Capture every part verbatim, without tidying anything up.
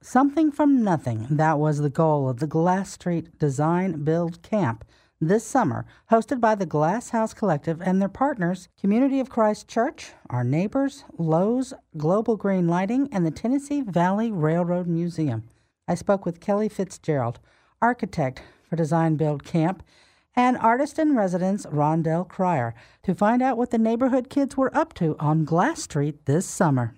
Something from nothing. That was the goal of the Glass Street Design Build Camp this summer, hosted by the Glass House Collective and their partners, Community of Christ Church, our neighbors, Lowe's, Global Green Lighting, and the Tennessee Valley Railroad Museum. I spoke with Kelly Fitzgerald, architect for Design Build Camp, and artist-in-residence Rondell Cryer, to find out what the neighborhood kids were up to on Glass Street this summer.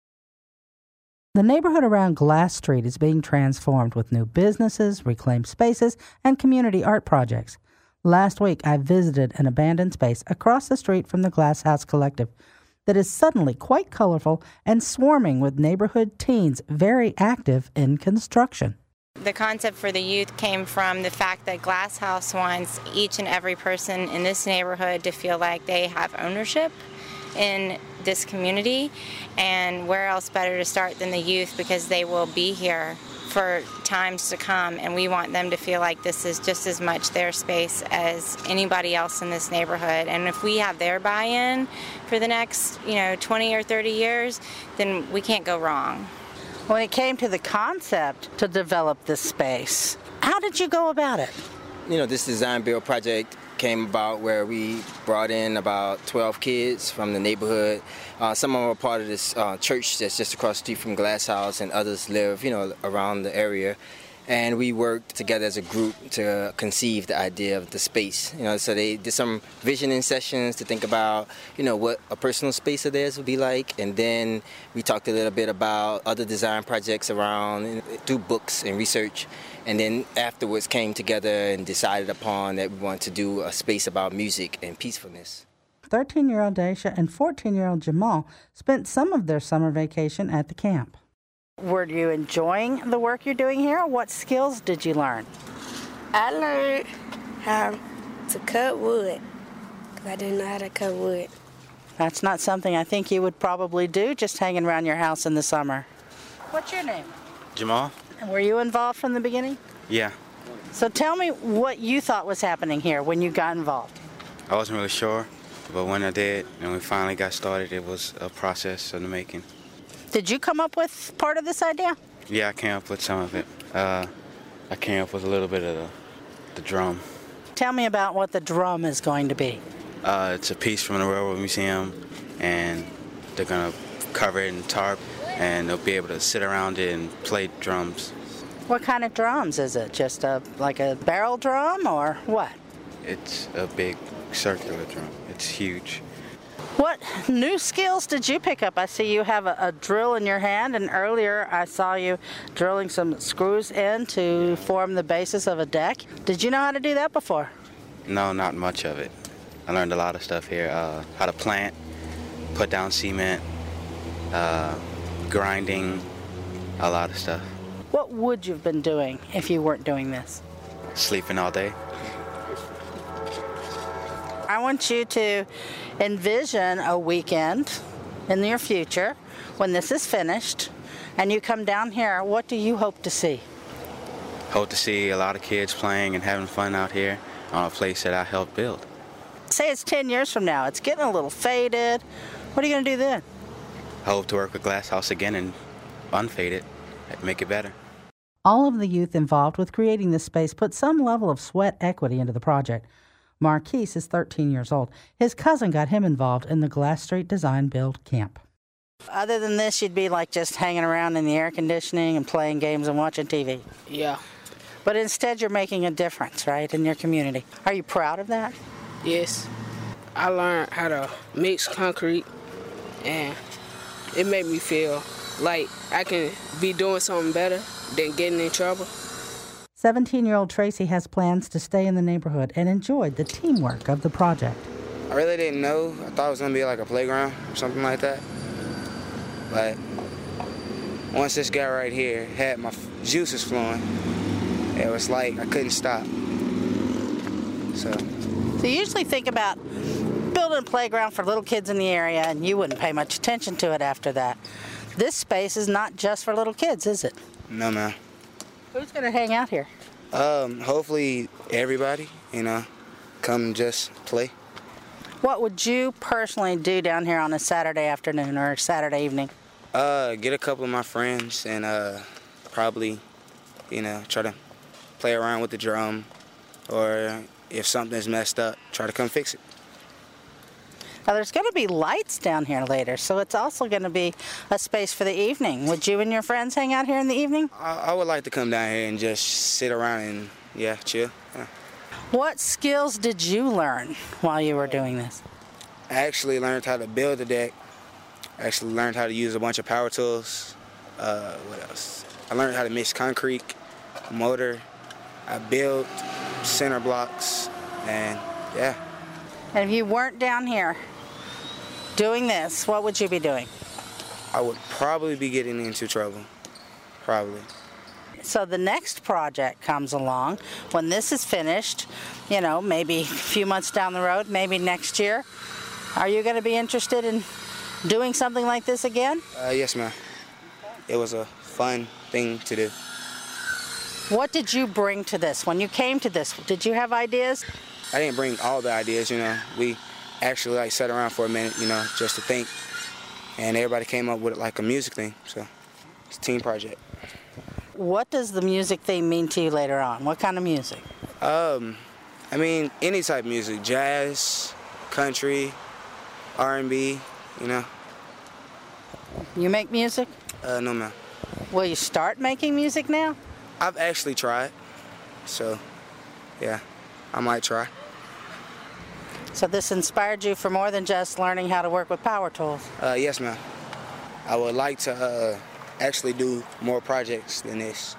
The neighborhood around Glass Street is being transformed with new businesses, reclaimed spaces, and community art projects. Last week, I visited an abandoned space across the street from the Glass House Collective that is suddenly quite colorful and swarming with neighborhood teens very active in construction. The concept for the youth came from the fact that Glass House wants each and every person in this neighborhood to feel like they have ownership in this community, and where else better to start than the youth, because they will be here for times to come, and we want them to feel like this is just as much their space as anybody else in this neighborhood. And if we have their buy-in for the next, you know, twenty or thirty years, then we can't go wrong. When it came to the concept to develop this space, how did you go about it? You know, this design build project came about where we brought in about twelve kids from the neighborhood. Uh, some of them are part of this uh, church that's just across the street from Glass House, and others live, you know, around the area. And we worked together as a group to conceive the idea of the space. You know, so they did some visioning sessions to think about, you know, what a personal space of theirs would be like. And then we talked a little bit about other design projects around through books and research. And then afterwards came together and decided upon that we wanted to do a space about music and peacefulness. thirteen-year-old Daisha and fourteen-year-old Jamal spent some of their summer vacation at the camp. Were you enjoying the work you're doing here? What skills did you learn? I learned how to cut wood, because I didn't know how to cut wood. That's not something I think you would probably do, just hanging around your house in the summer. What's your name? Jamal. And were you involved from the beginning? Yeah. So tell me what you thought was happening here when you got involved. I wasn't really sure, but when I did and we finally got started, it was a process in the making. Did you come up with part of this idea? Yeah, I came up with some of it. Uh, I came up with a little bit of the, the drum. Tell me about what the drum is going to be. Uh, it's a piece from the Railroad Museum, and they're going to cover it in tarp, and they'll be able to sit around it and play drums. What kind of drums is it? Just a like a barrel drum or what? It's a big circular drum. It's huge. What new skills did you pick up? I see you have a, a drill in your hand, and earlier I saw you drilling some screws in to form the basis of a deck. Did you know how to do that before? No, not much of it. I learned a lot of stuff here. Uh, how to plant, put down cement, uh, grinding, a lot of stuff. What would you have been doing if you weren't doing this? Sleeping all day. I want you to envision a weekend in the near future when this is finished and you come down here. What do you hope to see? Hope to see a lot of kids playing and having fun out here on a place that I helped build. Say it's ten years from now. It's getting a little faded. What are you going to do then? I hope to work with Glass House again and unfade it, make it better. All of the youth involved with creating this space put some level of sweat equity into the project. Marquise is thirteen years old. His cousin got him involved in the Glass Street Design Build Camp. Other than this, you'd be like just hanging around in the air conditioning and playing games and watching T V. Yeah. But instead, you're making a difference, right, in your community. Are you proud of that? Yes. I learned how to mix concrete, and it made me feel like I can be doing something better than getting in trouble. seventeen-year-old Tracy has plans to stay in the neighborhood and enjoyed the teamwork of the project. I really didn't know. I thought it was going to be like a playground or something like that. But once this guy right here had my juices flowing, it was like I couldn't stop. So, so you usually think about building a playground for little kids in the area, and you wouldn't pay much attention to it after that. This space is not just for little kids, is it? No, ma'am. Who's going to hang out here? Um, hopefully everybody, you know, come just play. What would you personally do down here on a Saturday afternoon or a Saturday evening? Uh, get a couple of my friends and uh, probably, you know, try to play around with the drum, or if something's messed up, try to come fix it. Now, there's going to be lights down here later, so it's also going to be a space for the evening. Would you and your friends hang out here in the evening? I, I would like to come down here and just sit around and, yeah, chill. Yeah. What skills did you learn while you were doing this? I actually learned how to build a deck. I actually learned how to use a bunch of power tools. Uh, what else? I learned how to mix concrete, mortar. I built center blocks, and yeah. And if you weren't down here doing this, what would you be doing? I would probably be getting into trouble, probably. So the next project comes along. When this is finished, you know, maybe a few months down the road, maybe next year, are you going to be interested in doing something like this again? Uh, yes, ma'am. It was a fun thing to do. What did you bring to this? When you came to this, did you have ideas? I didn't bring all the ideas, you know. We actually like sat around for a minute, you know, just to think. And everybody came up with like a music thing, so it's a team project. What does the music theme mean to you later on? What kind of music? Um, I mean, any type of music, jazz, country, R and B, you know. You make music? Uh, no, ma'am. Will you start making music now? I've actually tried, so yeah, I might try. So this inspired you for more than just learning how to work with power tools? Uh, yes, ma'am. I would like to uh, actually do more projects than this.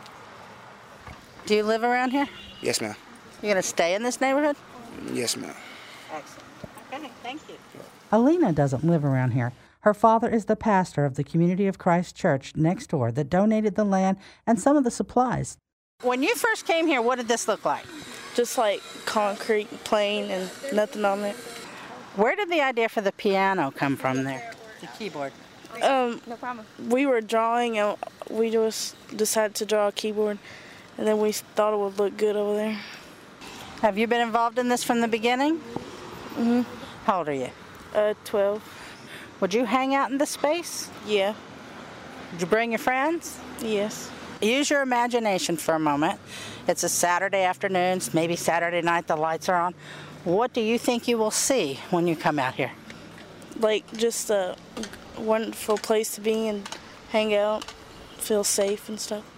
Do you live around here? Yes, ma'am. You gonna stay in this neighborhood? Yes, ma'am. Excellent. Okay, thank you. Alina doesn't live around here. Her father is the pastor of the Community of Christ Church next door that donated the land and some of the supplies. When you first came here, what did this look like? Just like concrete, plain, and nothing on it. Where did the idea for the piano come from there? The keyboard. Um, no problem. We were drawing, and we just decided to draw a keyboard, and then we thought it would look good over there. Have you been involved in this from the beginning? Mm-hmm. How old are you? Uh, twelve. Would you hang out in this space? Yeah. Did you bring your friends? Yes. Use your imagination for a moment. It's a Saturday afternoon, maybe Saturday night, the lights are on. What do you think you will see when you come out here? Like just a wonderful place to be and hang out, feel safe and stuff.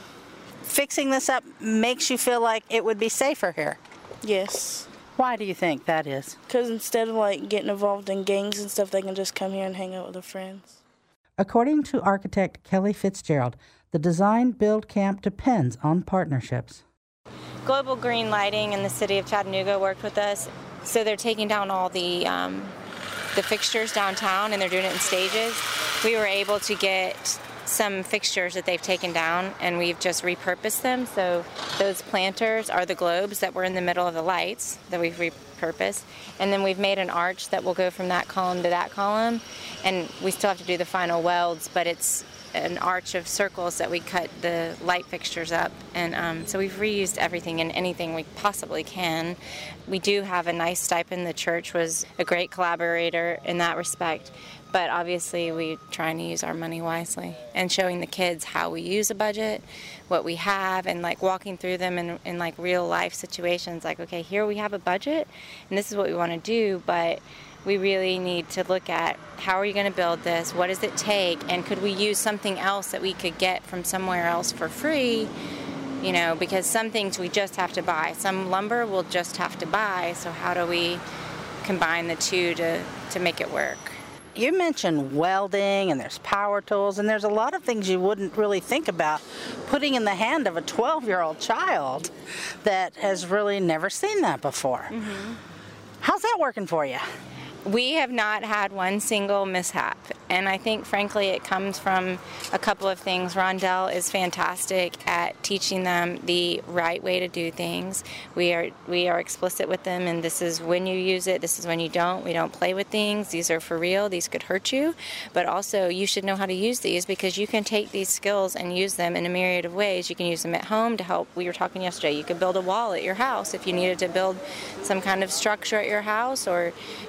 Fixing this up makes you feel like it would be safer here. Yes. Why do you think that is? Because instead of like getting involved in gangs and stuff, they can just come here and hang out with their friends. According to architect Kelly Fitzgerald, the design build camp depends on partnerships. Global Green Lighting in the city of Chattanooga worked with us, so they're taking down all the um, the fixtures downtown, and they're doing it in stages. We were able to get some fixtures that they've taken down, and we've just repurposed them. So those planters are the globes that were in the middle of the lights that we've repurposed, and then we've made an arch that will go from that column to that column, and we still have to do the final welds, but it's an arch of circles that we cut the light fixtures up, and um, so we've reused everything and anything we possibly can. We do have a nice stipend. The church was a great collaborator in that respect, but obviously we're trying to use our money wisely and showing the kids how we use a budget, what we have, and like walking through them in, in like real life situations, like, okay, here we have a budget and this is what we want to do, but we really need to look at how are you going to build this, what does it take, and could we use something else that we could get from somewhere else for free, you know, because some things we just have to buy. Some lumber we'll just have to buy, so how do we combine the two to, to make it work? You mentioned welding, and there's power tools, and there's a lot of things you wouldn't really think about putting in the hand of a twelve-year-old child that has really never seen that before. Mm-hmm. How's that working for you? We have not had one single mishap, and I think, frankly, it comes from a couple of things. Rondell is fantastic at teaching them the right way to do things. We are we are explicit with them, and this is when you use it, this is when you don't. We don't play with things. These are for real. These could hurt you, but also you should know how to use these, because you can take these skills and use them in a myriad of ways. You can use them at home to help. We were talking yesterday. You could build a wall at your house if you needed to build some kind of structure at your house, or whatever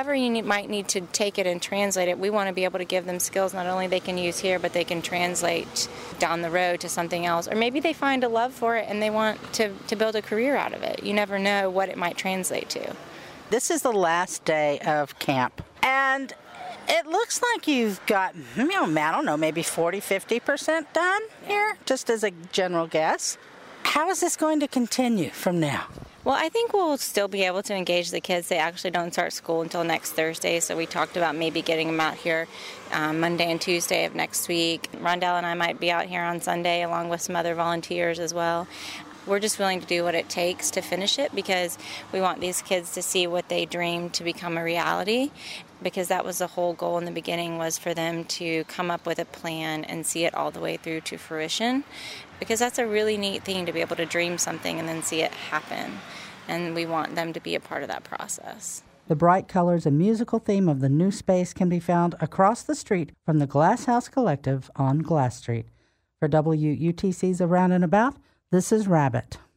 whoever you need, might need to take it and translate it, we want to be able to give them skills not only they can use here, but they can translate down the road to something else. Or maybe they find a love for it and they want to, to build a career out of it. You never know what it might translate to. This is the last day of camp, and it looks like you've got, you know, I don't know, maybe forty, fifty percent done here, just as a general guess. How is this going to continue from now? Well, I think we'll still be able to engage the kids. They actually don't start school until next Thursday, so we talked about maybe getting them out here um, Monday and Tuesday of next week. Rondell and I might be out here on Sunday along with some other volunteers as well. We're just willing to do what it takes to finish it because we want these kids to see what they dreamed to become a reality, because that was the whole goal in the beginning, was for them to come up with a plan and see it all the way through to fruition, because that's a really neat thing to be able to dream something and then see it happen, and we want them to be a part of that process. The bright colors and musical theme of the new space can be found across the street from the Glass House Collective on Glass Street. For W U T C's Around and About, this is Rabbit.